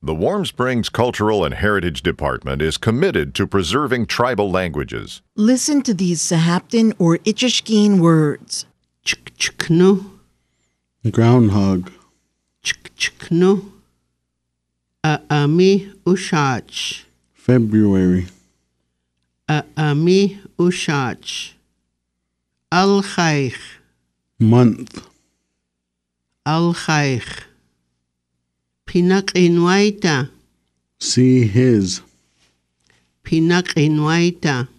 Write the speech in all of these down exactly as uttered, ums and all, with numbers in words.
The Warm Springs Cultural and Heritage Department is committed to preserving tribal languages. Listen to these Sahaptin or Itchishkeen words. Chikchiknu, Groundhog. chikchiknu. Aami ushach, February. Aami ushach. Al-Khaykh, Month. Al-Khaykh. Pinaqinwaita, See his. Pinaqinwaita.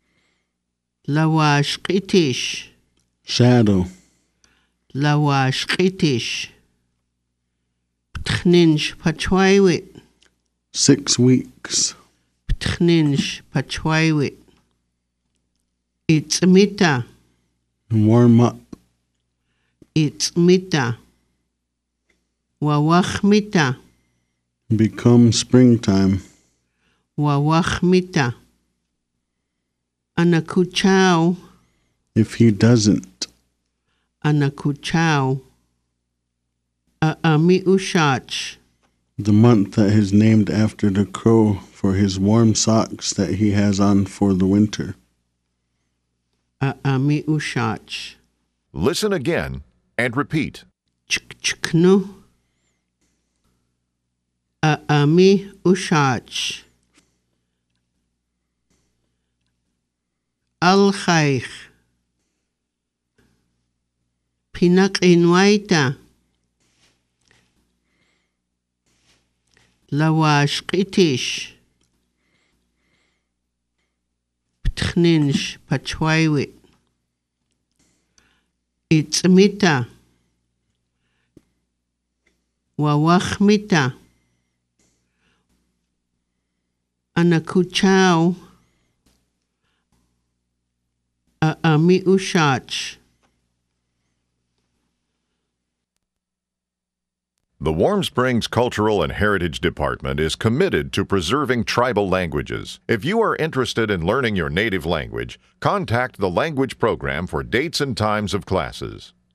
Lawashqitish, Shadow. Lawashqitish. Ptkhninj pachwaiwit, Six weeks. Ptkhninj pachwaiwit. Itzmita, Warm up. Itzmita. Wawachmita, Become springtime. Wawachmita. Anakuchao, If he doesn't. Anakuchao. Aami ushach, The month that is named after the crow for his warm socks that he has on for the winter. Aami ushach. Listen again and repeat. Chikchiknu. Aami ushach. Al-Khaykh. Pinaqinwaita. Lawashqitish. Ptkhninj pachwaiwit. Itzmita. Wawachmita. Anakuchao. Aami ushach. The Warm Springs Cultural and Heritage Department is committed to preserving tribal languages. If you are interested in learning your native language, contact the language program for dates and times of classes.